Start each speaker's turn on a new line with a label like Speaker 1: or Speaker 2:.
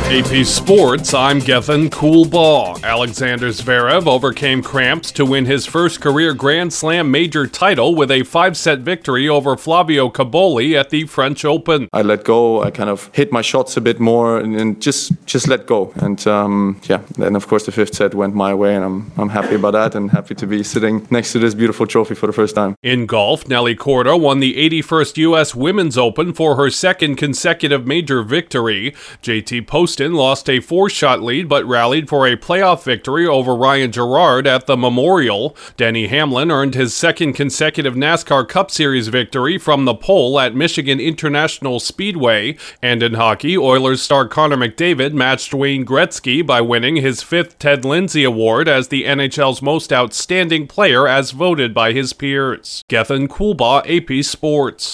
Speaker 1: AP Sports, I'm Gethin Coolbaugh. Alexander Zverev overcame cramps to win his first career Grand Slam major title with a 5-set victory over Flavio Cobolli at the French Open.
Speaker 2: I let go, I kind of hit my shots a bit more and just let go. And then of course the 5th set went my way, and I'm happy about that and happy to be sitting next to this beautiful trophy for the first time.
Speaker 1: In golf, Nelly Korda won the 81st U.S. Women's Open for her second consecutive major victory. JT Poston lost a 4-shot lead but rallied for a playoff victory over Ryan Gerard at the Memorial. Denny Hamlin earned his second consecutive NASCAR Cup Series victory from the pole at Michigan International Speedway. And in hockey, Oilers star Connor McDavid matched Wayne Gretzky by winning his 5th Ted Lindsay Award as the NHL's most outstanding player as voted by his peers. Gethin Coolbaugh, AP Sports.